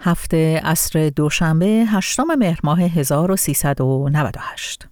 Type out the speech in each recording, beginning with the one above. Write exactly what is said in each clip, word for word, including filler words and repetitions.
هفته عصر دوشنبه هشتم مهر ماه هزار و سیصد و نود و هشت.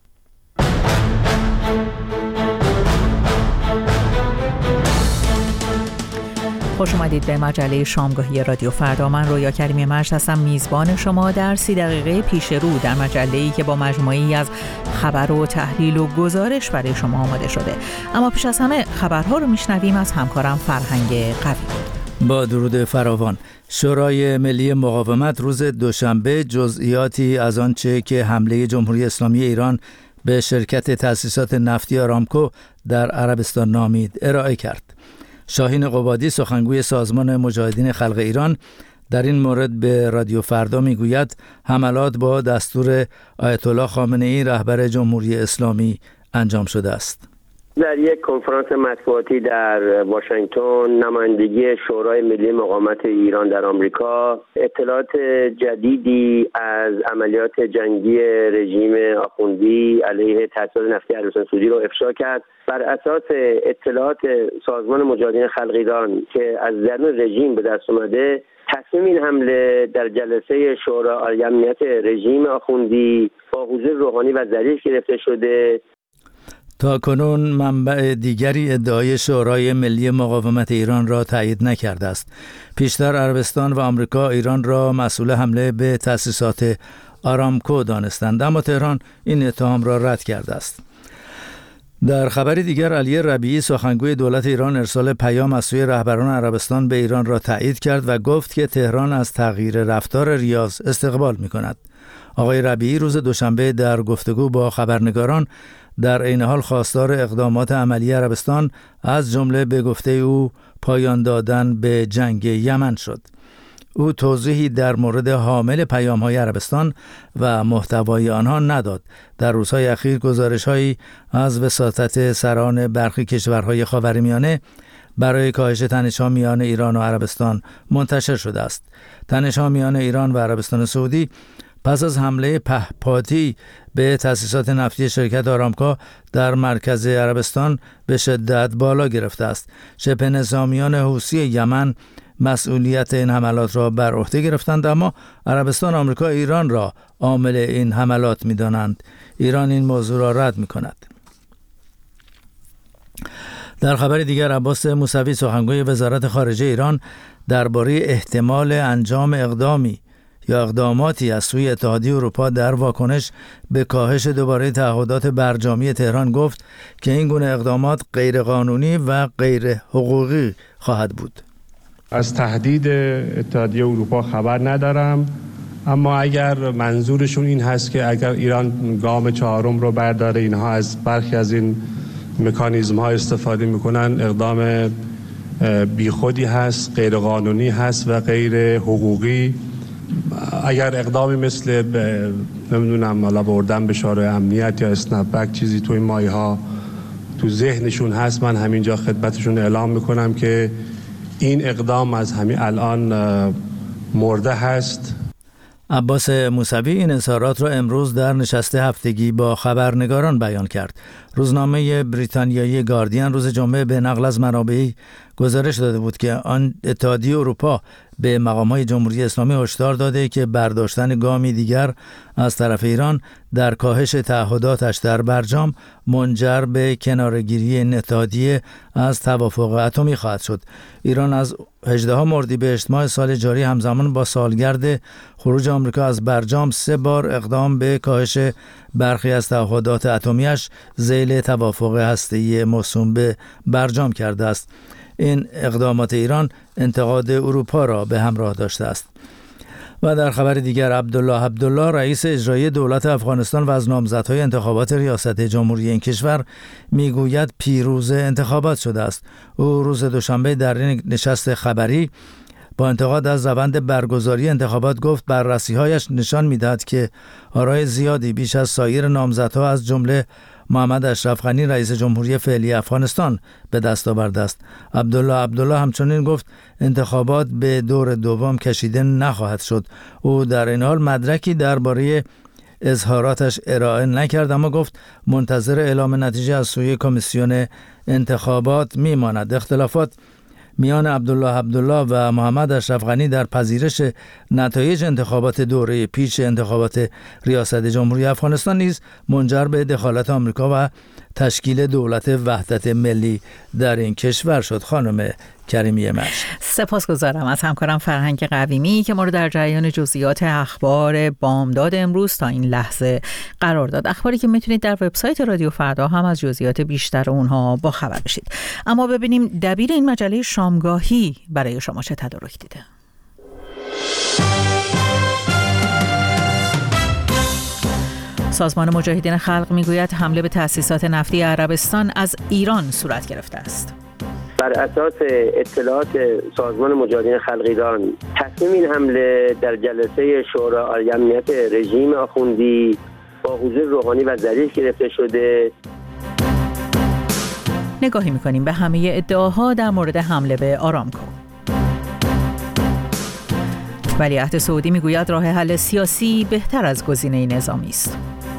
خوش اومدید به مجله شامگاهی رادیو فردا. من رویا کریمی مجد هستم، میزبان شما در سی دقیقه پیش رو در مجله‌ای که با مجموعه‌ای از خبر و تحلیل و گزارش برای شما آماده شده. اما پیش از همه خبرها رو میشنویم از همکارم فرهنگ قوی. با درود فراوان، شورای ملی مقاومت روز دوشنبه جزئیاتی از آنچه که حمله جمهوری اسلامی ایران به شرکت تأسیسات نفتی آرامکو در عربستان نامید ارائه کرد. شاهین قبادی، سخنگوی سازمان مجاهدین خلق ایران، در این مورد به رادیو فردا میگوید حملات با دستور آیت الله خامنه ای رهبر جمهوری اسلامی انجام شده است. در یک کنفرانس مطبوعاتی در واشنگتن، نمایندگی شورای ملی مقاومت ایران در آمریکا اطلاعات جدیدی از عملیات جنگی رژیم آخوندی علیه تأسیسات نفتی عربستان سعودی را افشا کرد. بر اساس اطلاعات سازمان مجاهدین خلق ایران که از درون رژیم به دست اومده، تصمیم این حمله در جلسه شورای امنیت رژیم آخوندی با حضور روحانی و ظریف گرفته شده. تا کنون منبع دیگری ادعای شورای ملی مقاومت ایران را تایید نکرده است. پیشتر عربستان و آمریکا ایران را مسئول حمله به تأسیسات آرامکو دانستند، اما تهران این اتهام را رد کرده است. در خبری دیگر، علی ربیعی، سخنگوی دولت ایران، ارسال پیام از سوی رهبران عربستان به ایران را تایید کرد و گفت که تهران از تغییر رفتار ریاض استقبال می‌کند. آقای ربیعی روز دوشنبه در گفتگو با خبرنگاران در عین حال خواستار اقدامات عملی عربستان از جمله به گفته او پایان دادن به جنگ یمن شد. او توضیحی در مورد حامل پیام‌های عربستان و محتوای آنها نداد. در روزهای اخیر گزارش‌هایی از وساطت سران برخی کشورهای خاورمیانه برای کاهش تنش‌ها میان ایران و عربستان منتشر شده است. تنش‌ها میان ایران و عربستان سعودی پس از حمله پهپادی به تأسیسات نفتی شرکت آرامکو در مرکز عربستان به شدت بالا گرفته است. شبه نظامیان حوثی یمن مسئولیت این حملات را بر عهده گرفتند، اما عربستان، آمریکا، ایران را عامل این حملات می‌دانند. ایران این موضوع را رد می‌کند. در خبر دیگر، عباس موسوی، سخنگوی وزارت خارجه ایران، درباره احتمال انجام اقدامی یا اقداماتی از سوی اتحادیه اروپا در واکنش به کاهش دوباره تعهدات برجامی تهران گفت که این گونه اقدامات غیرقانونی و غیر حقوقی خواهد بود. از تهدید اتحادیه اروپا خبر ندارم، اما اگر منظورشون این هست که اگر ایران گام چهارم رو برداره، اینها از برخی از این مکانیزم ها استفاده میکنن، اقدام بیخودی هست، غیرقانونی هست و غیر حقوقی. اگر اقدامی مثل نمیدونم حالا بردن به شورای امنیت یا اسنپ بک چیزی تو این مایه ها تو ذهنشون هست، من همینجا خدمتشون اعلام میکنم که این اقدام از همین الان مرده هست. عباس موسوی این اظهارات را امروز در نشست هفتگی با خبرنگاران بیان کرد. روزنامه بریتانیایی گاردین روز جمعه به نقل از منابعی گزارش داده بود که آن اتحادیه اروپا به مقامات جمهوری اسلامی هشدار داده که برداشتن گامی دیگر از طرف ایران در کاهش تعهداتش در برجام منجر به کناره‌گیری این اتحادیه از توافق اتمی خواهد شد. ایران از هجدهم اردیبهشت ماه سال جاری همزمان با سالگرد خروج آمریکا از برجام سه بار اقدام به کاهش برخی از تعهدات اتمیش ذیل توافق هسته‌ای موسوم به برجام کرده است. این اقدامات ایران انتقاد اروپا را به همراه داشته است. و در خبر دیگر، عبدالله عبدالله، رئیس اجرایی دولت افغانستان و از نامزدهای انتخابات ریاست جمهوری این کشور، میگوید پیروز انتخابات شده است. او روز دوشنبه در این نشست خبری با انتقاد از روند برگزاری انتخابات گفت بررسی‌هایش نشان می‌دهد که آرای زیادی بیش از سایر نامزدها از جمله محمد اشرف غنی رئیس جمهوری فعلی افغانستان به دست آورده است. عبدالله عبدالله همچنین گفت انتخابات به دور دوم کشیده نخواهد شد. او در این حال مدرکی درباره اظهاراتش ارائه نکرد، اما گفت منتظر اعلام نتیجه از سوی کمیسیون انتخابات میماند. اختلافات میان عبدالله عبدالله و محمد اشرف غنی در پذیرش نتایج انتخابات دوره پیش انتخابات ریاست جمهوری افغانستان نیز منجر به دخالت آمریکا و تشکیل دولت وحدت ملی در این کشور شد. خانم کریمیه مشت. سپاسگزارم از همکارم فرهنگ قویمی که ما رو در جریان جزئیات اخبار بامداد امروز تا این لحظه قرار داد. اخباری که میتونید در وبسایت رادیو فردا هم از جزئیات بیشتر اونها با خبر بشید. اما ببینیم دبیر این مجله شامگاهی برای شما چه تدارک دیده. سازمان مجاهدین خلق میگوید حمله به تأسیسات نفتی عربستان از ایران صورت گرفته است. بر اساس اطلاعات سازمان مجاهدین خلق ایران، تصمیم این حمله در جلسه شورای عالی امنیت رژیم آخوندی با حضور روحانی و ظریف گرفته شده. نگاهی می‌کنیم به همه ادعاها در مورد حمله به آرامکو. ولیعهد سعودی میگوید راه حل سیاسی بهتر از گزینه نظامی است.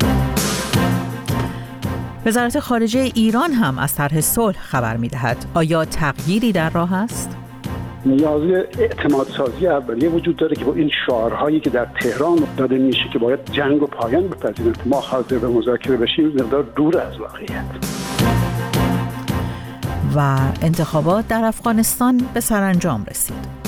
وزارت خارجه ایران هم از طرح صلح خبر می‌دهد. آیا تغییری در راه است؟ نیازی اعتماد سازی اولیه وجود داره که با این شعارهایی که در تهران داده میشه که باید جنگ و پایان بپذیریم، ما حاضر به مذاکره بشیم، مقدار دور از واقعیت. و انتخابات در افغانستان به سرانجام رسید.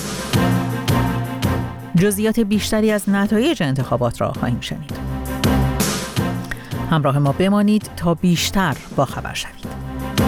جزئیات بیشتری از نتایج انتخابات را خواهیم شنید. همراه ما بمانید تا بیشتر با خبر شوید.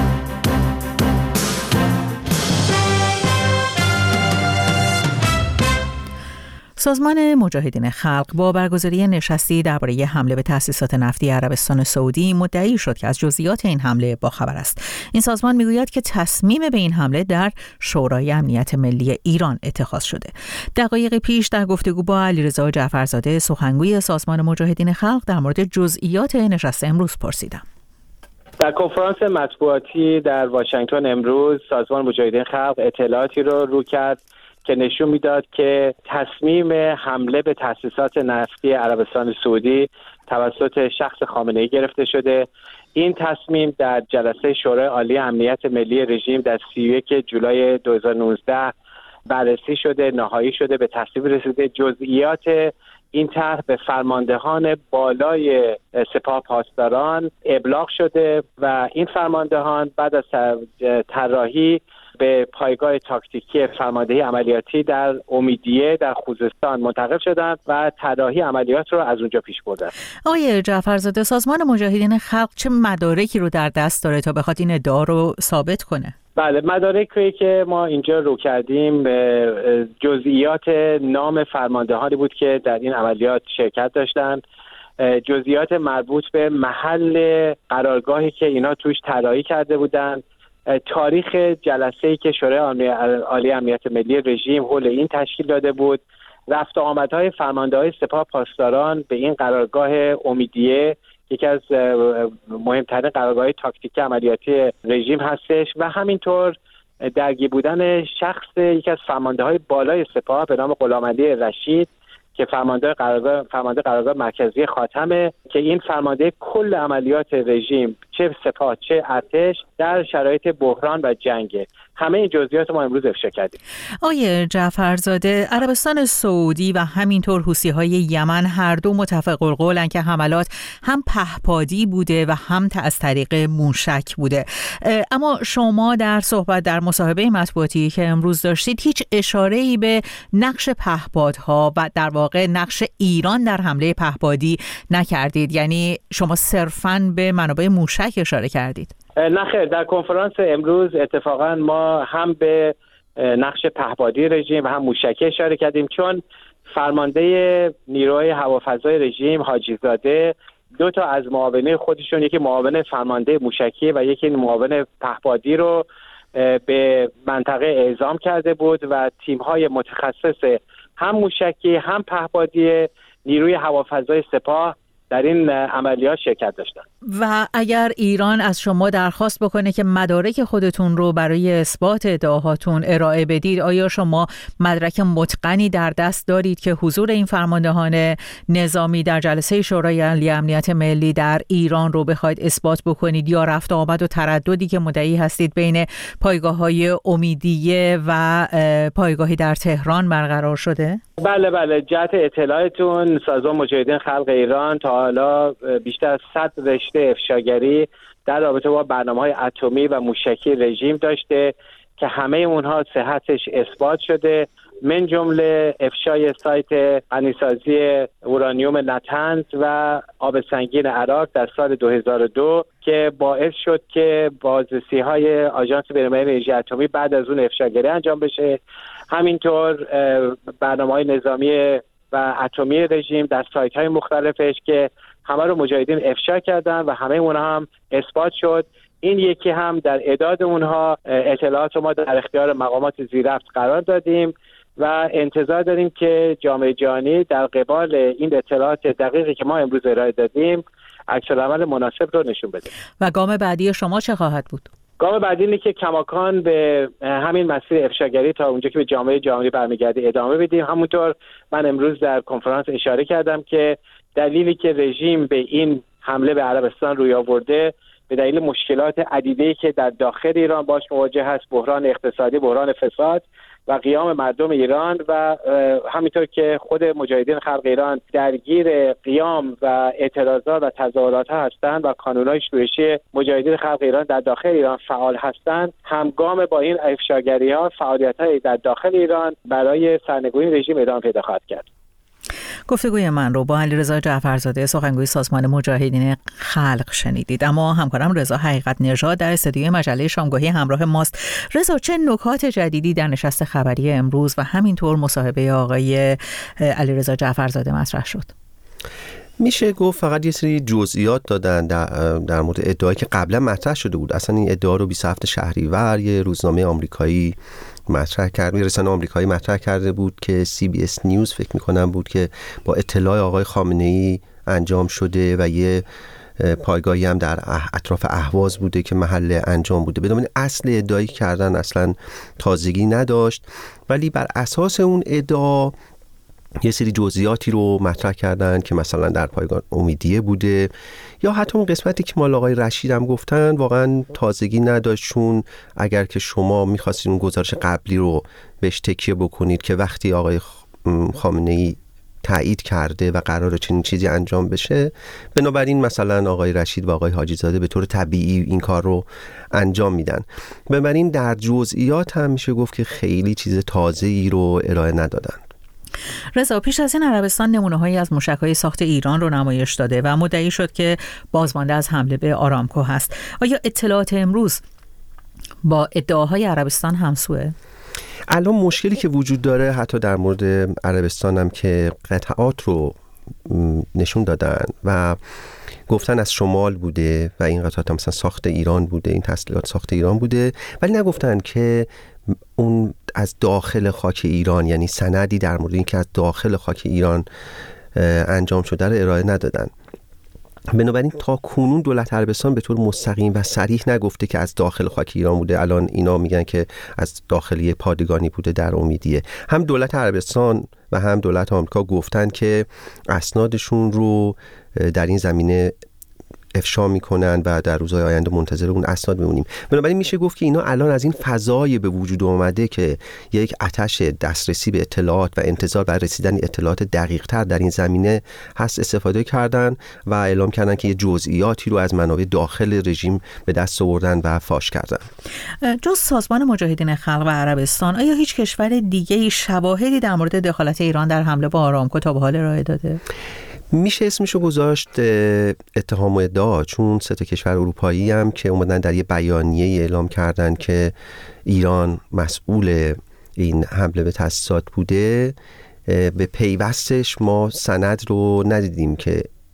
سازمان مجاهدین خلق با برگزاری نشستی درباره حمله به تأسیسات نفتی عربستان سعودی مدعی شد که از جزئیات این حمله باخبر است. این سازمان میگوید که تصمیم به این حمله در شورای امنیت ملی ایران اتخاذ شده. دقایق پیش در گفتگو با علیرضا جعفرزاده سخنگوی سازمان مجاهدین خلق در مورد جزئیات نشست امروز پرسیدم. در کنفرانس مطبوعاتی در واشنگتن امروز سازمان مجاهدین خلق اطلاعاتی رو رو کرد که نشون میداد که تصمیم حمله به تأسیسات نفتی عربستان سعودی توسط شخص خامنه‌ای گرفته شده. این تصمیم در جلسه شورای عالی امنیت ملی رژیم در سی و یک جولای دو هزار و نوزده بررسی شده، نهایی شده، به تصویب رسیده. جزئیات این طرح به فرماندهان بالای سپاه پاسداران ابلاغ شده و این فرماندهان بعد از طراحی به پایگاه تاکتیکی فرماندهی عملیاتی در امیدیه در خوزستان منتقل شدند و طراحی عملیات رو از اونجا پیش بردن. آقای جعفرزاده، سازمان مجاهدین خلق چه مدارکی رو در دست داره تا بخواد این ادعا رو ثابت کنه؟ بله، مدارکی که ما اینجا رو کردیم جزئیات نام فرماندهانی بود که در این عملیات شرکت داشتند، جزئیات مربوط به محل قرارگاهی که اینا توش طراحی کرده بودند، تاریخ جلسه‌ای که شورای عالی امنیت ملی رژیم حول این تشکیل داده بود، رفت و آمدهای فرمانده‌های سپاه پاسداران به این قرارگاه امیدیه، یکی از مهمترین قرارگاه‌های تاکتیکی عملیاتی رژیم هستش، و همینطور درگیر بودن شخص یکی از فرمانده‌های بالای سپاه به نام غلامعلی رشید که فرمانده قرارگاه فرمانده قرارگاه مرکزی خاتمه، که این فرمانده کل عملیات رژیم چه سپاه چه ارتش در شرایط بحران و جنگ. همه این جزئیات ما امروز افشا کردیم. آقای جعفرزاده، عربستان سعودی و همینطور حوثی‌های یمن هر دو متفق القولن که حملات هم پهپادی بوده و هم از طریق موشک بوده. اما شما در صحبت در مصاحبه مطبوعاتی که امروز داشتید هیچ اشاره‌ای به نقش پهپادها و در واقع نقش ایران در حمله پهپادی نکردید، یعنی شما صرفاً به منابع موشک اشاره کردید. نه خیر، در کنفرانس امروز اتفاقا ما هم به نقش پهپادی رژیم و هم موشکی اشاره کردیم، چون فرمانده نیروهای هوافضای رژیم حاجی زاده دو تا از معاونین خودشون، یکی معاون فرمانده موشکی و یکی معاون پهپادی رو به منطقه اعزام کرده بود و تیم‌های متخصص هم موشکی هم پهپادی نیروی هوافضای سپاه در این عملیات شرکت داشتن. و اگر ایران از شما درخواست بکنه که مدارک خودتون رو برای اثبات ادعاهاتون ارائه بدید، آیا شما مدرک متقنی در دست دارید که حضور این فرماندهان نظامی در جلسه شورای عالی امنیت ملی در ایران رو بخواید اثبات بکنید، یا رفت آمد و ترددی که مدعی هستید بین پایگاه‌های امیدیه و پایگاهی در تهران برقرار شده؟ بله بله، جهت اطلاعتون سازمان مجاهدین خلق ایران تا حالا بیشتر از صد رشته افشاگری در رابطه با برنامه‌های اتمی و موشکی رژیم داشته که همه اونها صحتش اثبات شده، من جمله افشای سایت غنیسازی اورانیوم نطنز و آب سنگین عراق در سال دو هزار و دو که باعث شد که بازرسی‌های آژانس بین‌المللی انرژی اتمی بعد از اون افشاگری انجام بشه. همینطور برنامه‌های نظامی و اتمی رژیم در سایت‌های مختلفش که همه رو مجاهدین افشا کردن و همه اونها هم اثبات شد. این یکی هم در اعداد اونها اطلاعات ما در اختیار مقامات زیررفت قرار دادیم و انتظار داریم که جامعه جهانی در قبال این اطلاعات دقیقی که ما امروز ارائه دادیم عکس‌العمل مناسب رو نشون بده. و گام بعدی شما چه خواهد بود؟ گام بعدی اینه که کماکان به همین مسیر افشاگری تا اونجا که به جامعه جهانی برمیگرده ادامه بدیم. همونطور من امروز در کنفرانس اشاره کردم که دلیلی که رژیم به این حمله به عربستان روی آورده به دلیل مشکلات عدیده‌ای که در داخل ایران باش مواجه هست، بحران اقتصادی، بحران فساد و قیام مردم ایران و همینطور که خود مجاهدین خلق ایران درگیر قیام و اعتراضات و تظاهرات ها هستند و کانون‌های شورشی مجاهدین خلق ایران در داخل ایران فعال هستند، همگام با این افشاگری‌ها فعالیت‌های در داخل ایران برای سرنگونی رژیم ادامه پیدا خواهد کرد. گفتگوی من رو با علیرضا جعفرزاده سخنگوی سازمان مجاهدین خلق شنیدید. اما همکارم رضا حقیقت نژاد در استودیوی مجله شامگاهی همراه ماست. رضا، چه نکات جدیدی در نشست خبری امروز و همینطور مصاحبه آقای علیرضا جعفرزاده مطرح شد؟ میشه گفت فقط یه سری جزئیات دادن در, در مورد ادعایی که قبلا مطرح شده بود. اصلا این ادعا رو بیست و هفتم شهریور یه روزنامه آمریکایی مطرح کرد، یه رسانه آمریکایی مطرح کرده بود که سی بی اس نیوز فکر میکنم بود که با اطلاع آقای خامنه‌ای انجام شده و یه پایگاهی هم در اطراف اهواز بوده که محل انجام بوده. بدون اصل ادعایی کردن اصلا تازگی نداشت، ولی بر اساس اون ادعا یه سری جزئیاتی رو مطرح کردن که مثلا در پایگاه امیدیه بوده، یا حتی اون قسمتی که مال آقای رشید هم گفتن واقعا تازگی نداشت، چون اگر که شما می‌خواستید اون گزارش قبلی رو بهش تکیه بکنید که وقتی آقای خامنه‌ای تایید کرده و قراره چنین چیزی انجام بشه، بنابراین مثلا آقای رشید و آقای حاجی زاده به طور طبیعی این کار رو انجام میدن. بنابراین در جزئیات هم میشه گفت که خیلی چیز تازه‌ای رو ارائه ندادن. رضا، پیش از این عربستان نمونه‌هایی از موشک‌های ساخت ایران رو نمایش داده و مدعی شد که بازمانده از حمله به آرامکو هست. آیا اطلاعات امروز با ادعاهای عربستان همسوه؟ الان مشکلی که وجود داره حتی در مورد عربستان هم که قطعات رو نشون دادن و گفتن از شمال بوده و این قطعات هم مثلا ساخت ایران بوده، این تسلیحات ساخت ایران بوده، ولی نگفتن که اون از داخل خاک ایران، یعنی سندی در مورد این که از داخل خاک ایران انجام شده رو ارائه ندادن. بنابراین تا کنون دولت عربستان به طور مستقیم و صریح نگفته که از داخل خاک ایران بوده. الان اینا میگن که از داخلی پادگانی بوده در امیدیه. هم دولت عربستان و هم دولت آمریکا گفتن که اسنادشون رو در این زمینه افشا میکنن و در روزهای آینده منتظر اون اسناد میمونیم. بنابراین میشه گفت که اینا الان از این فضای به وجود اومده که یک آتش دسترسی به اطلاعات و انتظار برای رسیدن اطلاعات دقیق تر در این زمینه هست استفاده کردن و اعلام کردن که یه جزئیاتی رو از منابع داخل رژیم به دست آوردن و فاش کردن. جز سازمان مجاهدین خلق و عربستان، آیا هیچ کشور دیگه‌ای شواهدی در مورد دخالت ایران در حمله به آرامکو تا به حال ارائه داده؟ میشه اسمشو گذاشت اتهام و ادعا، چون سه تا کشور اروپایی هم که اومدن در یه بیانیه اعلام کردن که ایران مسئول این حمله به تاسیسات بوده. به پیوستش ما سند رو ندیدیم که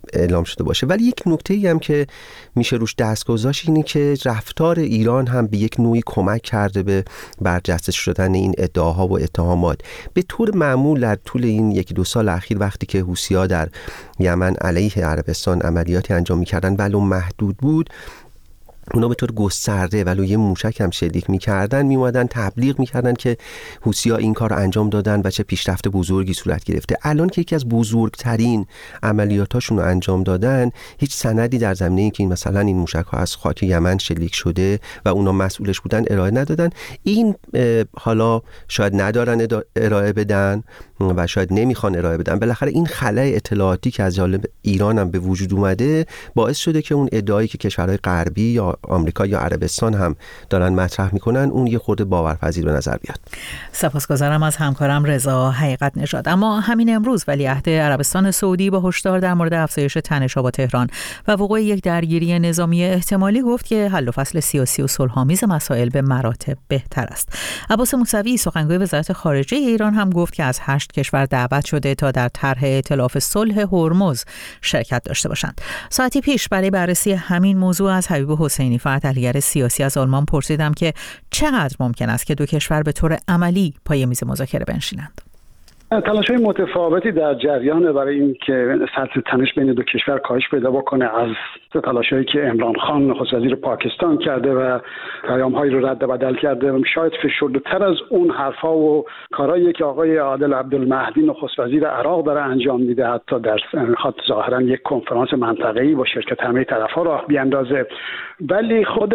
اعلام شده باشه. ولی یک نکته‌ای هم که میشه روش دست گذاشت اینه که رفتار ایران هم به یک نوعی کمک کرده به برجسته شدن این ادعاها و اتهامات. به طور معمول در طول این یکی دو سال اخیر وقتی که حوثی‌ها در یمن علیه عربستان عملیاتی انجام می‌کردن ولو محدود بود، اونا به طور گسترده ولو یه موشک هم شلیک می‌کردن، میومدن تبلیغ می‌کردن که حوثی‌ها این کار رو انجام دادن و چه پیشرفت بزرگی صورت گرفته. الان که یکی از بزرگترین عملیاتاشون رو انجام دادن، هیچ سندی در زمینه این که این مثلا این موشک‌ها از خاک یمن شلیک شده و اونا مسئولش بودن ارائه ندادن. این حالا شاید ندارن ارائه بدن و شاید نمیخوان ارائه بدن. بالاخره این خلأ اطلاعاتی که از جانب ایران هم به وجود اومده باعث شده که اون ادعایی که کشورهای غربی یا آمریکا یا عربستان هم دارن مطرح میکنن اون یه خورده باورپذیر به نظر بیاد. سپاسگزارم از همکارم رضا حقیقت نژاد. اما همین امروز ولیعهد عربستان سعودی با هشدار در مورد افزایش تنش‌ها با تهران و وقوع یک درگیری نظامی احتمالی گفت که حل و فصل سیاسی و صلح‌آمیز مسائل به مراتب بهتر است. عباس موسوی سخنگوی وزارت خارجه ایران هم گفت که از هشت کشور دعوت شده تا در طرح ائتلاف صلح هرمز شرکت داشته باشند. ساعتی پیش برای بررسی همین موضوع از حبیب حسینی فر، تحلیلگر سیاسی از آلمان، پرسیدم که چقدر ممکن است که دو کشور به طور عملی پای میز مذاکره بنشینند. تلاش‌های متفاوتی در جریان برای اینکه سطح تنش بین دو کشور کاهش پیدا بکنه، از تلاش‌هایی که عمران خان نخست وزیر پاکستان کرده و پیام‌هایی رو رد و بدل کرده، شاید فشرده‌تر از اون حرف‌ها و کارهایی که آقای عادل عبدالمهدی نخست وزیر عراق داره انجام میده، حتی در خاط ظاهراً یک کنفرانس منطقه‌ای با شرکت همه طرف‌ها راه بیاندازه. ولی خود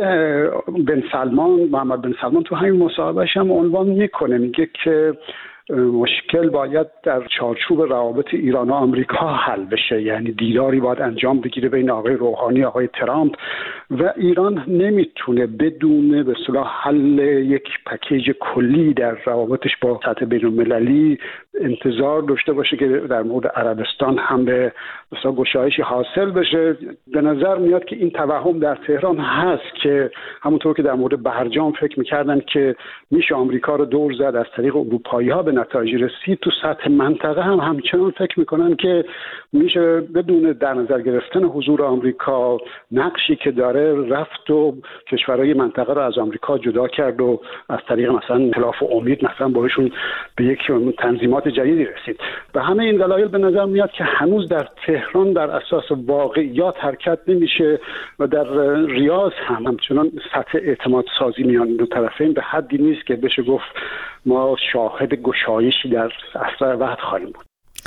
بن سلمان، محمد بن سلمان تو همین مصاحبه‌اش هم عنوان میکنه، میگه که مشکل باید در چارچوب روابط ایران و آمریکا حل بشه، یعنی دیداری باید انجام بگیره بین آقای روحانی آقای ترامپ و ایران نمیتونه بدون به اصطلاح حل یک پکیج کلی در روابطش با سطح بین‌المللی انتظار داشته باشه که در مورد عربستان هم به اصطلاح گشایشی حاصل بشه. به نظر میاد که این توهم در تهران هست که همونطور که در مورد برجام فکر میکردن که میشه آمریکا رو دور زد از طریق اروپایی‌ها به نتایج رسید، تو سطح منطقه هم همچنان فکر میکنن که میشه بدون در نظر گرفتن حضور آمریکا، نقشی که داره، رفت و کشورهای منطقه رو از آمریکا جدا کرد و از طریق مثلا ائتلاف و امید مثلا باشون به یک تنظیمات جدیدی رسید. به همه این دلایل به نظر میاد که هنوز در تهران در اساس واقعیات حرکت نمیشه و در ریاض هم همچنان سطح اعتماد سازی میان دو طرفین به حدی نیست که بشه گفت ما شاهد گشایشی در اسرع وقت خواهیم بود.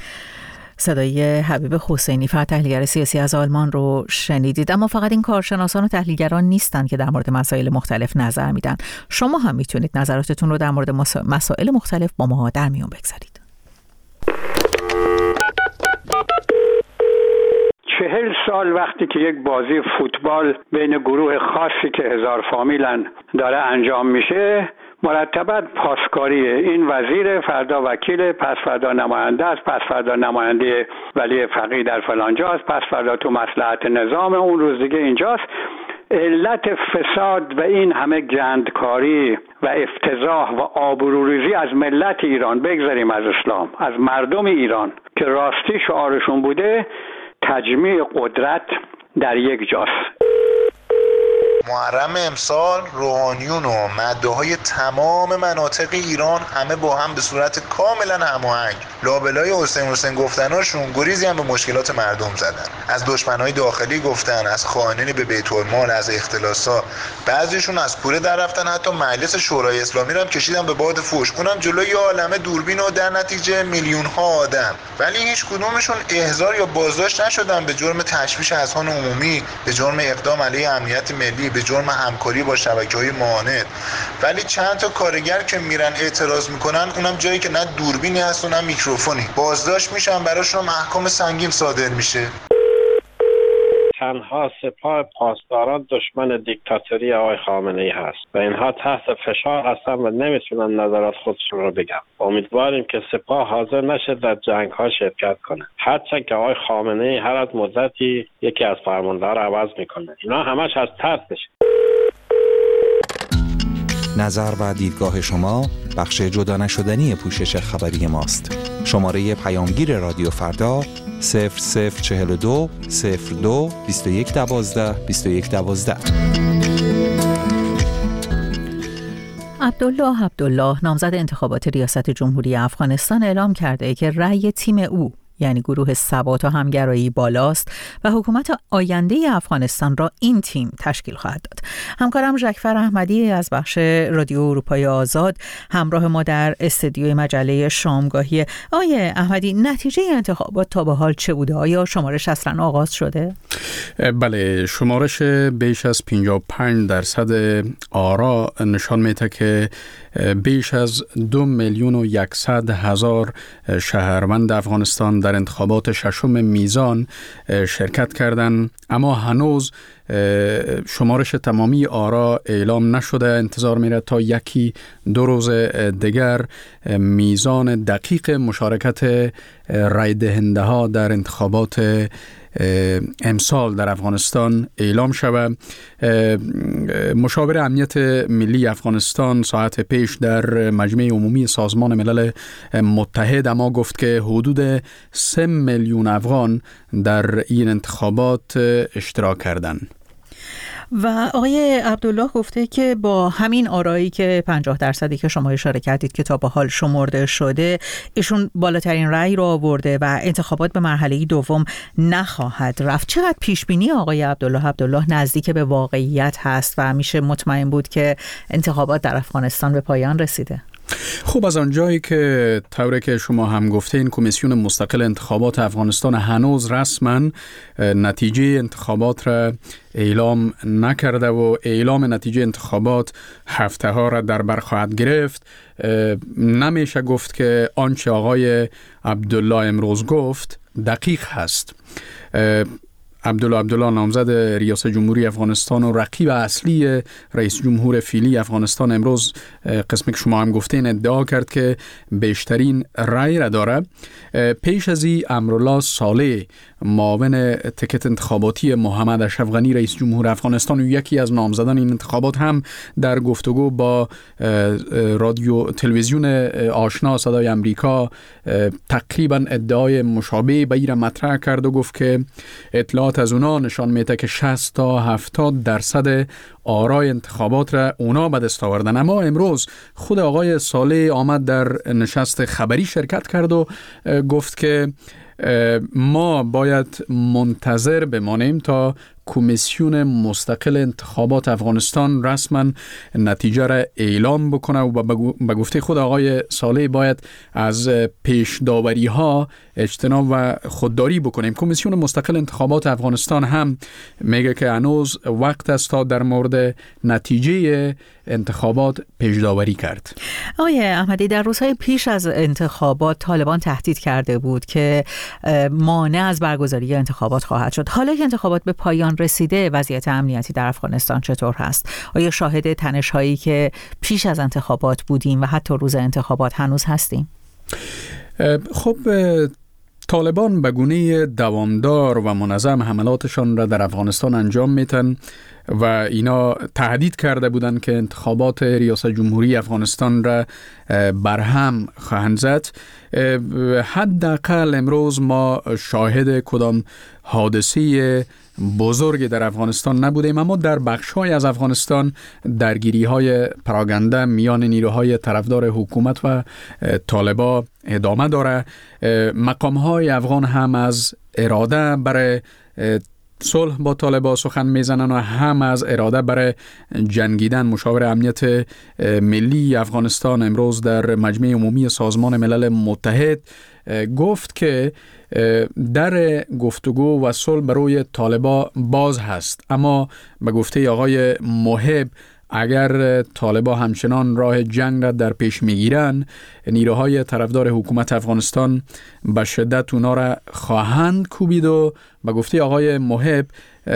صدای حبیب حسینی فر، تحلیلگر سیاسی از آلمان رو شنیدید. اما فقط این کارشناسان و تحلیلگران نیستند که در مورد مسائل مختلف نظر میدن. شما هم میتونید نظراتتون رو در مورد مسائل مختلف با ما در میون بگذارید. چهل سال وقتی که یک بازی فوتبال بین گروه خاصی که هزار فامیلن داره انجام میشه، مرتباً پاسکاری این وزیر، فردا وکیل، پس فردا نماینده است، پس فردا نماینده ولی فقیه در فلان جاست، پس فردا تو مصلحت نظام، اون روز دیگه اینجاست. علت فساد و این همه گندکاری و افتضاح و آبروریزی از ملت ایران، بگذاریم از اسلام، از مردم ایران که راستی شعارشون بوده، تجمیع قدرت در یک جاست. محرم امسال روحانیون و مدعاهای تمام مناطق ایران همه با هم به صورت کاملا هماهنگ لابلای حسین حسین گفتناشون گریزی هم به مشکلات مردم زدن. از دشمنای داخلی گفتن، از خائنین به بیت المال، از اختلاسا، بعضیشون از کوره در رفتن، حتی مجلس شورای اسلامی رو هم کشیدن به باد فوش، اونم جلوی یه عالمه دوربین و در نتیجه میلیون ها آدم. ولی هیچ کدومشون احضار یا بازداشت نشدن به جرم تشویش اذهان عمومی، به جرم اقدام علیه امنیت ملی، به جرم همکاری با شبکه‌های معاند. ولی چند تا کارگر که میرن اعتراض میکنن، اونم جایی که نه دوربینی هست و نه میکروفونی، بازداشت میشن، براشون احکام سنگین صادر میشه. تنها سپاه پاسداران دشمن دیکتاتوری آقای خامنه‌ای هست و اینها تحت فشار هستن و نمیتونن نظرات خودشون رو بگن. امیدواریم که سپاه حاضر نشه در جنگ ها شرکت کنه، هرچند که آقای خامنه‌ای هر از مدتی یکی از فرمانده‌ها رو عوض میکنه. اینا همش از ترسش. نظر و دیدگاه شما بخش جدا نشدنی پوشش خبری ماست. شماره پیامگیر رادیو فردا صفر صفر چهل و دو صفر دو بیست و یک دوازده بیست و یک دوازده. عبدالله عبدالله نامزد انتخابات ریاست جمهوری افغانستان اعلام کرده که رأی تیم او یعنی گروه ثبات و همگرایی بالاست و حکومت آینده افغانستان را این تیم تشکیل خواهد داد. همکارم ژکفر احمدی از بخش رادیو اروپای آزاد همراه ما در استدیوی مجله شامگاهی. آقای احمدی، نتیجه انتخابات تا به حال چه بوده؟ آیا شمارش اصلا آغاز شده؟ بله، شمارش بیش از پنجاه و پنج درصد آرا نشان میده که بیش از دو میلیون و یکصد هزار شهروند افغانستان در انتخابات ششم میزان شرکت کردند، اما هنوز شمارش تمامی آرا اعلام نشده. انتظار میره تا یکی دو روز دیگر میزان دقیق مشارکت رای دهنده ها در انتخابات امسال در افغانستان اعلام شود. مشاور امنیت ملی افغانستان ساعت پیش در مجمع عمومی سازمان ملل متحد اما گفت که حدود سه میلیون افغان در این انتخابات اشتراک کردند. و آقای عبدالله گفته که با همین آرایی که پنجاه درصدی که شما اشاره کردید که تا به حال شمرده شده، ایشون بالاترین رأی رو آورده و انتخابات به مرحله دوم نخواهد رفت. چقدر پیش بینی آقای عبدالله عبدالله نزدیک به واقعیت هست و میشه مطمئن بود که انتخابات در افغانستان به پایان رسیده؟ خب، از آنجایی که طوری که شما هم گفتین کمیسیون مستقل انتخابات افغانستان هنوز رسما نتیجه انتخابات را اعلام نکرده و اعلام نتیجه انتخابات هفته ها را در بر خواهد گرفت، نمیشه گفت که آنچه آقای عبدالله امروز گفت دقیق هست. عبدالله عبدالله نامزد ریاست جمهوری افغانستان و رقیب اصلی رئیس جمهور فعلی افغانستان امروز قسمی که شما هم گفتین ادعا کرد که بیشترین رأی را داره. پیش از این امرالله صالح معاون تکت انتخاباتی محمد اشرف غنی رئیس جمهور افغانستان و یکی از نامزدان این انتخابات هم در گفتگو با رادیو تلویزیون آشنا صدای امریکا تقریبا ادعای مشابه به این مطرح کرد و گفت که اطلاعات از اونا نشان میده که شصت تا هفتاد درصد آرای انتخابات را اونا به دست آوردن. اما امروز خود آقای صالح آمد در نشست خبری شرکت کرد و گفت که ما باید منتظر بمانیم تا کمیسیون مستقل انتخابات افغانستان رسما نتیجه را اعلام بکنه و به گفته خود آقای صالح باید از پیش داوری ها اجتناب و خودداری بکنیم. کمیسیون مستقل انتخابات افغانستان هم میگه که هنوز وقت است تا در مورد نتیجه انتخابات پیش داوری کرد. آقای احمدی، در روزهای پیش از انتخابات طالبان تهدید کرده بود که مانع از برگزاری انتخابات خواهد شد. حالا که انتخابات به پایان رسیده، وضعیت امنیتی در افغانستان چطور هست؟ آیا شاهد تنش‌هایی که پیش از انتخابات بودیم و حتی روز انتخابات هنوز هستیم؟ خب، طالبان به گونه دوامدار و منظم حملاتشان را در افغانستان انجام میتن و اینا تهدید کرده بودند که انتخابات ریاست جمهوری افغانستان را برهم خواهند زد. حداقل امروز ما شاهد کدام حادثه بزرگ در افغانستان نبودیم، اما در بخش‌های از افغانستان درگیری‌های پراگنده میان نیروهای طرفدار حکومت و طالبان ادامه داره. مقام‌های افغان هم از اراده برای صلح با طالبان سخن میزنن و هم از اراده برای جنگیدن. مشاور امنیت ملی افغانستان امروز در مجمع عمومی سازمان ملل متحد گفت که در گفتگو و صلح برای طالبان باز هست، اما به گفته آقای محب اگر طالبان همچنان راه جنگ را در پیش میگیرن، نیروهای طرفدار حکومت افغانستان به شدت اونا را خواهند کوبید و به گفته آقای محب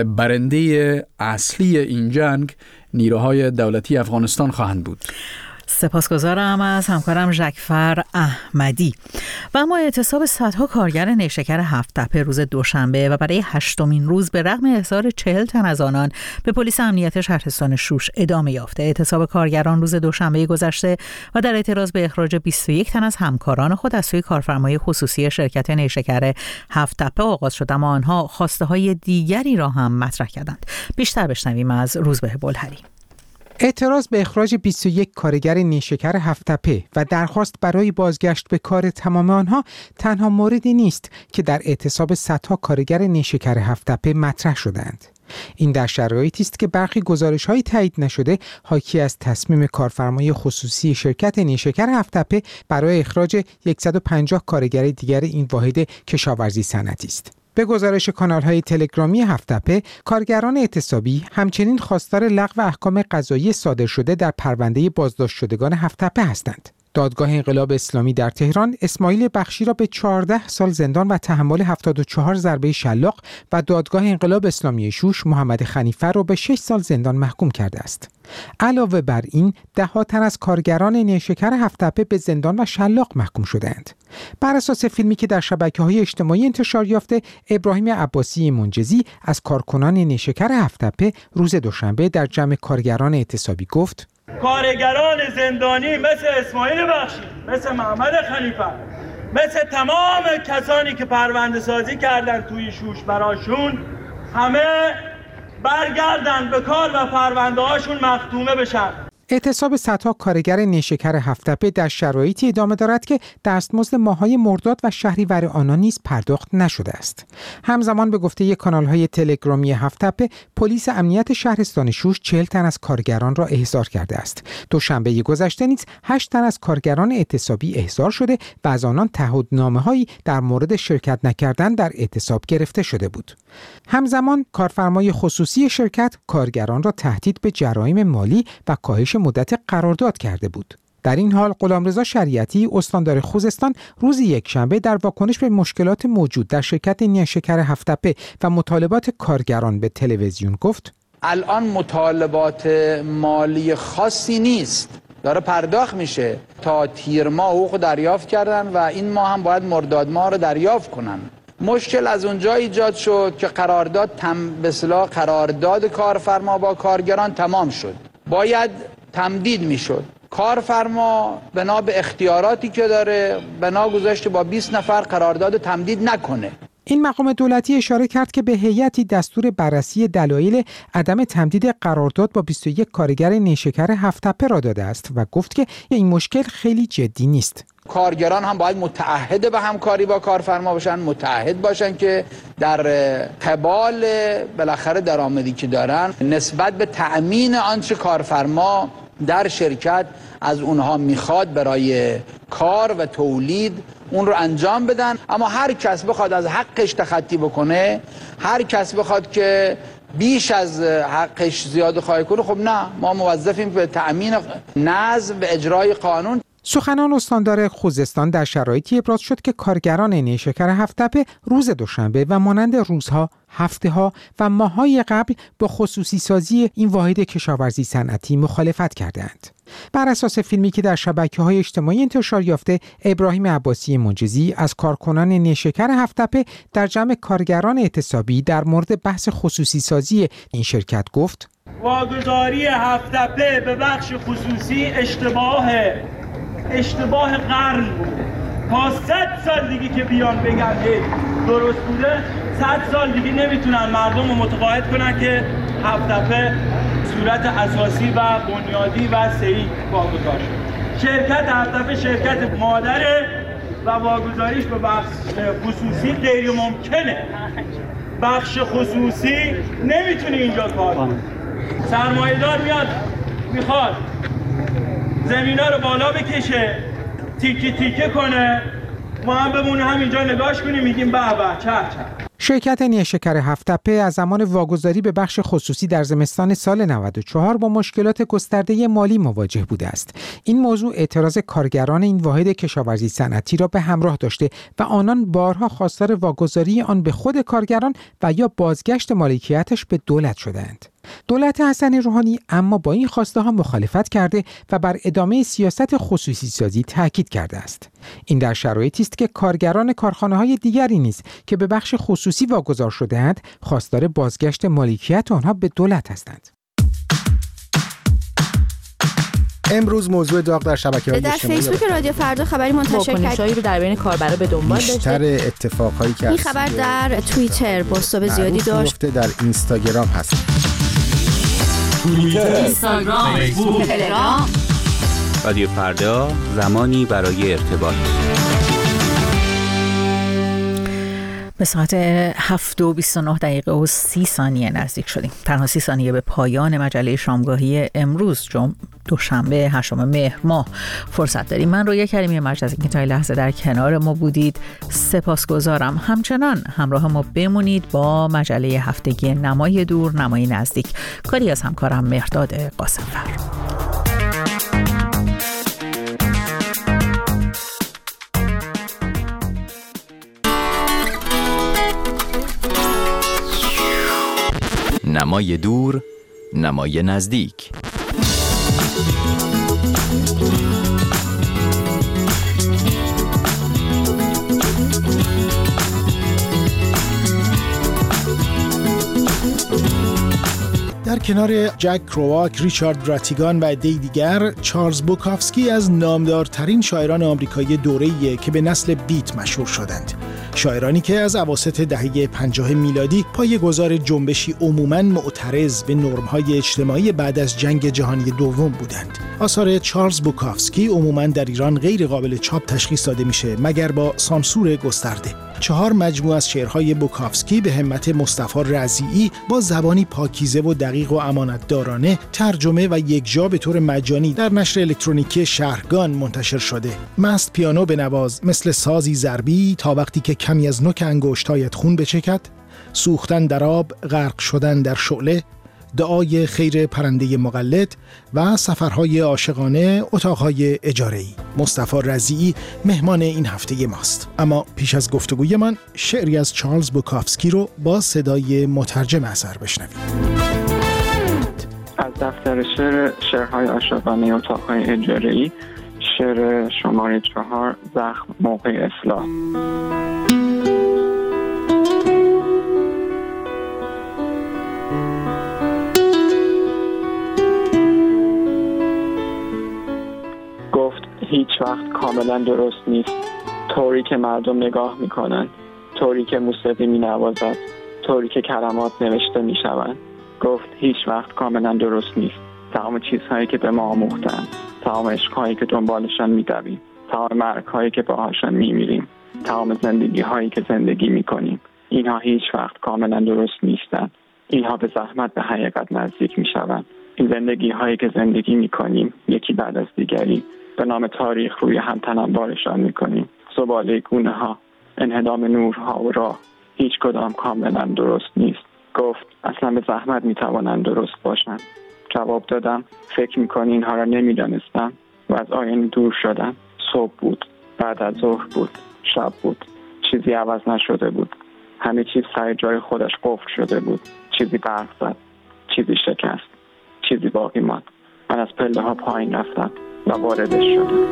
برنده اصلی این جنگ نیروهای دولتی افغانستان خواهند بود. سپاسگزارم از همکارم ژکفر احمدی. و اما اعتصاب صدها کارگر نیشکر هفت تپه روز دوشنبه و برای هشتمین روز به رغم احضار چهل تن از آنان به پلیس امنیت شهرستان شوش ادامه یافته. اعتصاب کارگران روز دوشنبه گذشته و در اعتراض به اخراج بیست و یک تن از همکاران خود از سوی کارفرمای خصوصی شرکت نیشکر هفت تپه آغاز شد، اما آنها خواسته های دیگری را هم مطرح کردند. بیشتر بشنویم از روزبه بلهری. اعتراض به اخراج بیست و یک کارگر نیشکر هفت تپه و درخواست برای بازگشت به کار تمام آنها تنها موردی نیست که در اعتصاب صدها کارگر نیشکر هفت تپه مطرح شدند. این در شرایطی است که برخی گزارش‌های تایید نشده حاکی از تصمیم کارفرمای خصوصی شرکت نیشکر هفت تپه برای اخراج صد و پنجاه کارگر دیگر این واحد کشاورزی صنعتی است. به گزارش کانال‌های تلگرامی هفت تپه، کارگران اعتصابی همچنین خواستار لغو احکام قضایی صادر شده در پرونده بازداشت شدگان هفت تپه هستند. دادگاه انقلاب اسلامی در تهران اسماعیل بخشی را به چهارده سال زندان و تحمل هفتاد و چهار ضربه شلاق و دادگاه انقلاب اسلامی شوش محمد خنیفه را به شش سال زندان محکوم کرده است. علاوه بر این، ده ها تن از کارگران نیشکر هفت تپه به زندان و شلاق محکوم شدند. بر اساس فیلمی که در شبکه‌های اجتماعی انتشار یافته، ابراهیم عباسی منجزی از کارکنان نیشکر هفت تپه روز دوشنبه در جمع کارگران اعتصابی گفت: کارگران زندانی مثل اسماعیل بخشی، مثل محمد خلیفه، مثل تمام کسانی که پرونده سازی کردن توی شوش براشون، همه برگردن به کار و پرونده هاشون مختومه بشن. اعتصاب صدها کارگر نیشکر هفت تپه در شرایطی ادامه دارد که دستمزد ماه‌های مرداد و شهریور آنها نیز پرداخت نشده است. همزمان به گفته یک کانال‌های تلگرامی هفت تپه، پلیس امنیت شهرستان شوش چهل تن از کارگران را احضار کرده است. دوشنبه گذشته نیز هشت تن از کارگران اعتصابی احضار شده و از آنان تعهدنامه‌هایی در مورد شرکت نکردن در اعتصاب گرفته شده بود. همزمان کارفرمای خصوصی شرکت کارگران را تهدید به جرایم مالی و کاهش مدت قرارداد کرده بود. در این حال غلامرضا شریعتی استاندار خوزستان روز یکشنبه در واکنش به مشکلات موجود در شرکت نیشکر هفت تپه و مطالبات کارگران به تلویزیون گفت: الان مطالبات مالی خاصی نیست، داره پرداخت میشه. تا تیر ماه حقوق دریافت کردن و این ماه هم باید مرداد ماه رو دریافت کنن. مشکل از اونجا ایجاد شد که قرارداد تم به اصطلاح قرارداد کارفرما با کارگران تمام شد، باید تمدید میشد. کارفرما بنا به اختیاراتی که داره بنا گذاشته با بیست نفر قرارداد تمدید نکنه. این مقام دولتی اشاره کرد که به هیئتی دستور بررسی دلایل عدم تمدید قرارداد با بیست و یک کارگر نیشکر هفت تپه را داده است و گفت که این مشکل خیلی جدی نیست. کارگران هم باید متعهد به همکاری با کارفرما باشن، متعهد باشن که در قبال بالاخره درآمدی که دارن نسبت به تأمین آنچه کارفرما در شرکت از اونها میخواد برای کار و تولید اون رو انجام بدن. اما هر کس بخواد از حقش تخطی بکنه، هر کس بخواد که بیش از حقش زیاده خواهی کنه، خب نه، ما موظفیم به تأمین نظم و اجرای قانون. سخنان استاندار خوزستان در شرایطی ابراز شد که کارگران نیشکر هفت تپه روز دوشنبه و مانند روزها، هفته‌ها و ماه‌های قبل با خصوصی سازی این واحد کشاورزی صنعتی مخالفت کردند. بر اساس فیلمی که در شبکه‌های اجتماعی انتشار یافته، ابراهیم عباسی منجزی از کارکنان نیشکر هفت تپه در جمع کارگران اعتصابی در مورد بحث خصوصی سازی این شرکت گفت: واگذاری هفت تپه به بخش خصوصی اشتباهه، اشتباه قرن بوده. تا صد سال دیگه که بیان بگن درست بوده، صد سال دیگه نمیتونن مردم رو متقاعد کنن که هفت تپه صورت اساسی و بنیادی و صحیح واگذار شد. شرکت هفت تپه شرکت مادره و واگذاریش به بخش خصوصی غیر ممکنه. بخش خصوصی نمیتونه اینجا کار کنه. سرمایه‌دار میاد میخواد زمینا رو بالا بکشه، تیکه تیکه کنه، ما هم بمونه همینجا نگاش کنیم میگیم به به چه چه. شرکت نیشکر هفت تپه از زمان واگذاری به بخش خصوصی در زمستان سال نود و چهار با مشکلات گسترده مالی مواجه بوده است. این موضوع اعتراض کارگران این واحد کشاورزی صنعتی را به همراه داشته و آنان بارها خواستار واگذاری آن به خود کارگران و یا بازگشت مالکیتش به دولت شدند. دولت حسن روحانی اما با این خواسته ها مخالفت کرده و بر ادامه سیاست خصوصی سازی تاکید کرده است. این در شرایطی است که کارگران کارخانه‌های دیگری نیز که به بخش خصوصی واگذار شده‌اند، خواستار بازگشت مالکیت آنها به دولت هستند. امروز موضوع داغ در شبکه‌های در اجتماعی فیسبوک رادیو فردا خبری منتشر کرد واکنش‌هایی رو در بین کاربرا به دنبال داشته. بیشتر اتفاقایی که این خبر در توییتر بازتاب زیادی داشت. در اینستاگرام هست. توییتر، اینستاگرام، فیسبوک، تلگرام. رادیو فردا، زمانی برای ارتباط. به ساعت هفت و بیست و نه دقیقه و سی ثانیه نزدیک شدیم. تنها سی ثانیه به پایان مجله شامگاهی امروز جمعه دوشنبه هشتم مهر ماه فرصت داریم. من رویا کریمی مرج از اینکه تا این لحظه در کنار ما بودید سپاسگزارم. همچنان همراه ما بمونید با مجله هفتگی نمای دور نمای نزدیک، کاری از همکارم مهرداد قاسمفر. نمای دور نمای نزدیک. در کنار جک کرواک، ریچارد براتیگان و عده‌ای دیگر، چارلز بوکافسکی از نامدارترین شاعران آمریکایی دوره‌ایه که به نسل بیت مشهور شدند. شاعرانی که از اواسط دهه پنجاه میلادی پایه‌گذار جنبشی عموماً معترض به نرم‌های اجتماعی بعد از جنگ جهانی دوم بودند. آثار چارلز بوکافسکی عموماً در ایران غیر قابل چاپ تشخیص داده میشه مگر با سانسور گسترده. چهار مجموعه از شعرهای بوکافسکی به همت مصطفی رضیعی با زبانی پاکیزه و دقیق و امانتدارانه ترجمه و یکجا به طور مجانی در نشر الکترونیکی شهرگان منتشر شده. مست پیانو بنواز مثل سازی ضربی تا وقتی که کمی از نوک انگشتایت خون بچکد، سوختن در آب، غرق شدن در شعله، دعای خیر پرنده مقلد و سفرهای عاشقانه، اتاقهای اجاره‌ای. مصطفی رضیعی مهمان این هفته ماست. اما پیش از گفتگوی من شعری از چارلز بوکافسکی رو با صدای مترجم اثر بشنوید. از دفتر شعر شعرهای عاشقانه، اتاقهای اجاره‌ای، شعر شماره چهار، زخم موقع اصلاح. هیچ وقت کاملا درست نیست، طوری که مردم نگاه میکنن، طوری که موسیقی مینوازد، طوری که کلمات نوشته میشوند. گفت هیچ وقت کاملا درست نیست. تمام چیزهایی که به ما آموختن، تمام عشقهایی که دنبالشان میدویم، تمام مرگهایی که باهاشان میمیریم، تمام زندگیهایی که زندگی میکنیم، اینها هیچ وقت کاملا درست نیستند. اینها به زحمت به حقیقت نزدیک میشوند. این زندگیهایی که زندگی میکنیم یکی بعد از دیگری به نام تاریخ روی هم تنمبارشان میکنیم. زباله گونه ها، انهدام نورها و راه، هیچ کدام کاملا درست نیست. گفت اصلا به زحمت میتوانند درست باشند. جواب دادم فکر میکنی اینها را نمیدانستم و از آینه دور شدم. صبح بود، بعد از ظهر بود، شب بود، چیزی عوض نشده بود. همه چیز سر جای خودش قفل شده بود. چیزی برق زد، چیزی شکست، چیزی باقی ماند. من از پله ها پایین رفتم و واردش شدم.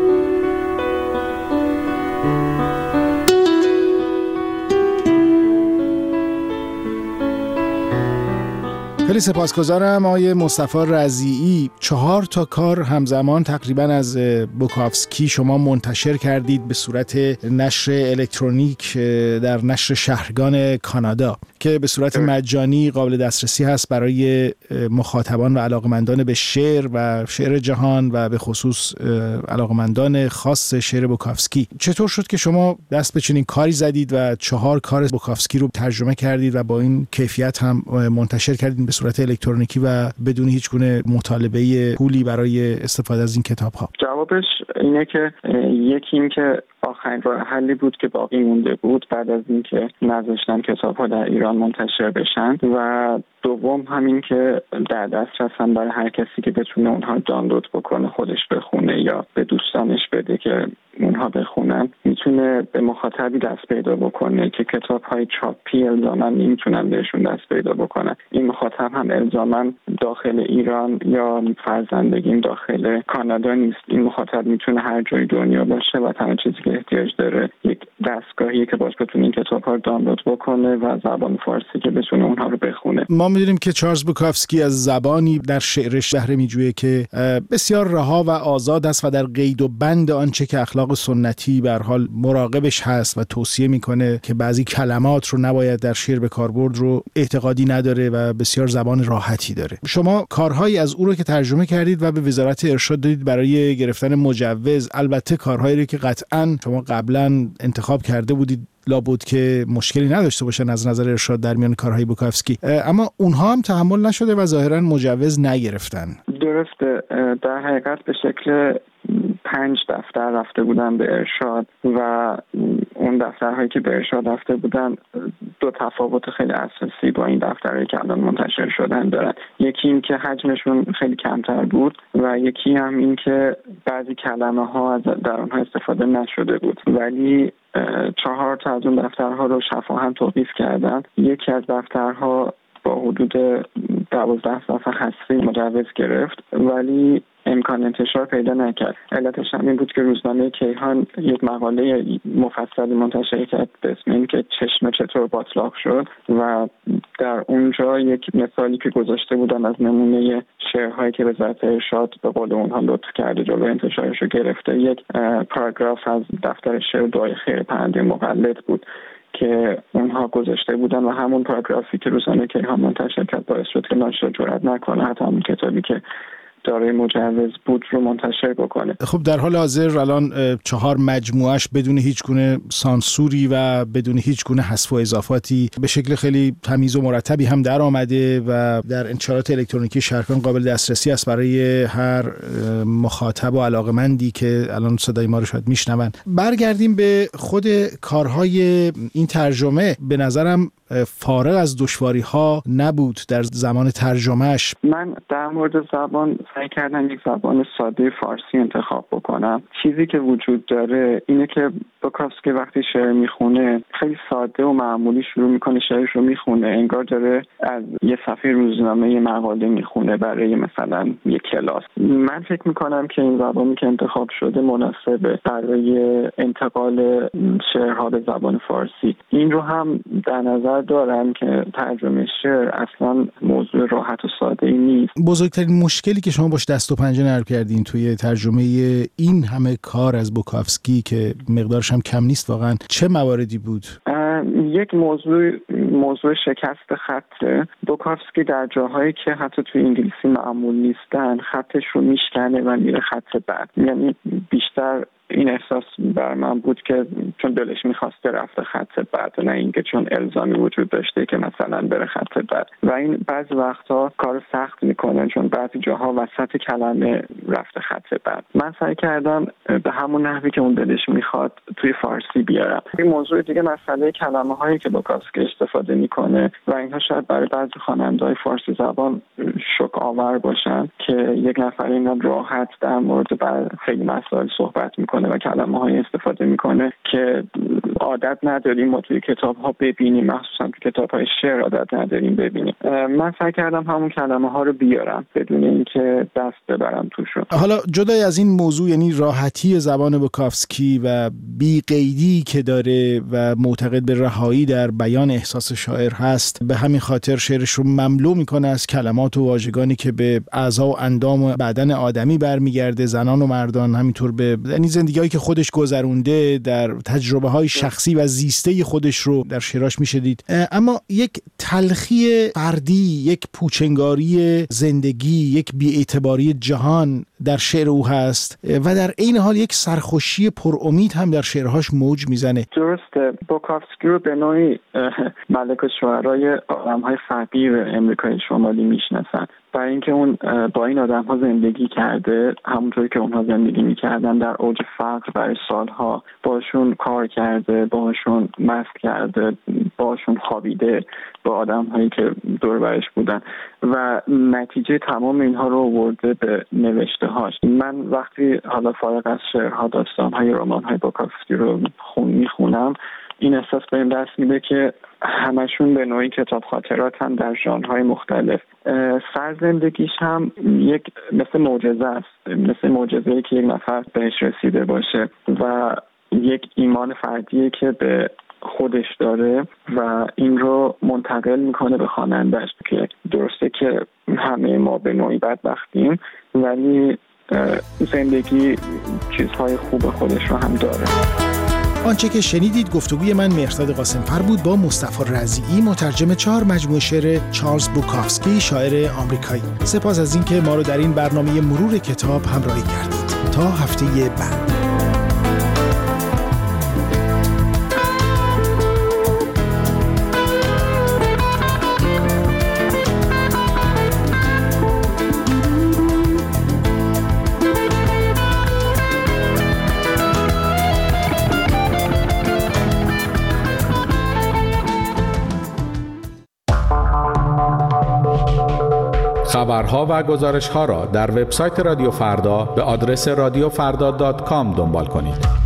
خیلی سپاسگزارم آقای مصطفی رضیعی. چهار تا کار همزمان تقریبا از بوکافسکی شما منتشر کردید به صورت نشر الکترونیک در نشر شهرگان کانادا که به صورت مجانی قابل دسترسی هست برای مخاطبان و علاقمندان به شعر و شعر جهان و به خصوص علاقمندان خاص شعر بوکافسکی. چطور شد که شما دست به چنین کاری زدید و چهار کار بوکافسکی رو ترجمه کردید و با این کیفیت هم منتشر کردید به صورت الکترونیکی و بدون هیچ گونه مطالبه پولی برای استفاده از این کتاب‌ها؟ جوابش اینه که یکی این که آخرین راه حلی بود که باقی مونده بود بعد از اینکه نذاشتن کتاب‌ها در ایران منتشر بشن، و دوم همین که در دسترس هم برای هر کسی که بتونه اونها دانلود بکنه، خودش بخونه یا به دوستانش بده که اونها بخونن میتونه به مخاطبی دست پیدا بکنه که کتاب‌های چاپی الزاماً نمیتونن بهشون دست پیدا بکنن. این مخاطب هم الزاماً داخل ایران یا فرزندگیم داخل کانادا نیست. این مخاطب میتونه هر جای دنیا باشه و تمام چیزی که احتیاج داره یک دستگاهی که باش بتونه این کتاب‌ها رو دانلود بکنه و زبان فارسی که بتونه اونها رو بخونه. ما می‌دونیم که چارلز بوکافسکی از زبانی در شعرش بهره می‌جوید که بسیار رها و آزاد است و در قید و بند آنچه که اخلاق سنتی به هر حال مراقبش هست و توصیه میکنه که بعضی کلمات رو نباید در شعر به کار برد رو اعتقادی نداره و بسیار زبان راحتی داره. شما کارهایی از او رو که ترجمه کردید و به وزارت ارشاد دادید برای گرفتن مجوز، البته کارهایی رو که قطعاً شما قبلا انتخاب کرده بودید لابد که مشکلی نداشته باشن از نظر ارشاد در میان کارهای بوکافسکی، اما اونها هم تحمل نشده و ظاهراً مجوز نگرفتن. درسته، در حقیقت به شکل پنج دفتر رفته بودن به ارشاد و اون دفترهایی که به ارشاد رفته بودن دو تفاوت خیلی اساسی با این دفترهایی که الان منتشر شدن دارن. یکی این که حجمشون خیلی کمتر بود و یکی هم این که بعضی کلمه ها از در اونها استفاده نشده بود، ولی چهار تا از اون دفترها رو شفاهاً توقیف کردن. یکی از دفترها با حدود دوازده صفحه حذفی مجوز گرفت ولی امکان انتشار پیدا نکرد. علتش هم این بود که روزنامه کیهان یک مقاله مفصلی منتشر کرد به اسم این که چشم چطور باطلاق شد و در اونجا یک مثالی که گذاشته بودن از نمونه شعرهایی که وزارت ارشاد به قول اونها لطف کرده جلو انتشارش رو گرفته، یک پاراگراف از دفتر شعر دعای خیر پرنده مقلد بود که اونها گذاشته بودن و همون پاراگرافی که روزنامه کیهان منتشر کرد باعث شد که ناشر جرئت نکنه حتی همون کتابی که دارای مجوز بود رو منتشر بکنه. خب در حال حاضر الان چهار مجموعش بدون هیچ گونه سانسوری و بدون هیچ گونه حذف و اضافاتی به شکل خیلی تمیز و مرتبی هم در آمده و در انتشارات الکترونیکی شهرکان قابل دسترسی است برای هر مخاطب و علاقمندی که الان صدای ما رو شاید میشنون. برگردیم به خود کارهای این ترجمه. به نظرم فارغ از دشواری ها نبود در زمان ترجمهش. من در مورد زبان سعی کردم یک زبان ساده فارسی انتخاب بکنم. چیزی که وجود داره اینه که بوکافسکی وقتی شعر میخونه خیلی ساده و معمولی شروع میکنه شعرش رو میخونه، انگار داره از یه صفحه روزنامه یه مقاله میخونه برای مثلا یک کلاس. من فکر میکنم که این زبانی که انتخاب شده مناسبه برای انتقال شعرها به زبان فارسی. این رو هم در نظر دارم که ترجمه شعر اصلا موضوع راحت و ساده ای نیست. بزرگترین مشکلی که شما باش دست و پنجه نرم کردین توی ترجمه این همه کار از بوکافسکی که مقدارش هم کم نیست واقعا چه مواردی بود؟ یک موضوع موضوع شکست خط. بوکافسکی در جاهایی که حتی توی انگلیسی معمول نیستن خطش رو میشکنه و میره خط بعد. یعنی بیشتر این احساس بر من بود که چون دلش میخواسته رفته خط بعد، نه اینکه چون الزامی وجود داشته که مثلا بره خط بعد. و این بعضی وقتا کار سخت میکنه چون بعضی جاها وسط کلمه رفته خط بعد. من سعی کردم به همون نحوی که اون دلش میخواد توی فارسی بیارم. این موضوع دیگه مسئله کلمه هایی که بوکافسکی استفاده میکنه و اینها شاید برای بعضی خواننده‌های فارسی زبان شوک آور باشن که یک نفر اینا راحت در مورد بر خیلی مسائل صحبت میکنه و کلمه های استفاده میکنه که عادت نداریم ما توی کتاب ها ببینیم، مخصوصا توی کتاب های شعر عادت نداریم ببینیم. من سعی کردم همون کلمه ها رو بیارم بدون اینکه دست ببرم توشون. حالا جدای از این موضوع، یعنی راحتی زبان بوکافسکی و بی قیدی که داره و معتقد به رهایی در بیان احساس شاعر هست، به همین خاطر شعرش رو مملو میکنه از کلمات و واژگانی که به اعضا و اندام و بدن آدمی برمیگرده، زنان و مردان، همینطور به یعنی زندگی‌هایی که خودش گذرونده، در تجربه‌های شخصی و زیسته خودش رو در شعراش میشه دید. اما یک تلخی فردی، یک پوچنگاری زندگی، یک بی‌اعتباری جهان در شعر او هست و در عین حال یک سرخوشی پرامید هم در شعرهاش موج میزنه. درسته. بوکافسکی رو به نوعی ملک الشعرای آدم‌های فقیر امریکای شمالی میشناسن. برای اینکه اون با این آدم ها زندگی کرده، همونطوری که اونها زندگی میکردن در اوج فقر برای سالها، باشون کار کرده، باشون مست کرده، باشون خوابیده، با آدم هایی که دور برش بودن و نتیجه تمام اینها رو آورده به نوشته هاش. من وقتی حالا فارغ از شعرها، داستان های، رمان های بوکافسکی رو خون میخونم، این احساس به این دست میده که همشون به نوعی کتاب خاطراتن در ژانرهای مختلف. سرزندگیش هم یک مثل معجزه است، مثل معجزه‌ای که یک نفر بهش رسیده باشه و یک ایمان فردیه که به خودش داره و این رو منتقل میکنه به خواننده‌اش. که درسته که همه ما به نوعی بدبختیم، ولی زندگی چیزهای خوب خودش رو هم داره. آنچه که شنیدید گفتگوی من مهرداد قاسم‌فر بود با مصطفی رضیعی، مترجم چهار مجموعه شعر چارلز بوکافسکی، شاعر آمریکایی. سپاس از اینکه ما رو در این برنامه مرور کتاب همراهی کردید. تا هفته بعد. خبرها و گزارش‌ها را در وبسایت رادیو فردا به آدرس رادیو فردا دات کام دنبال کنید.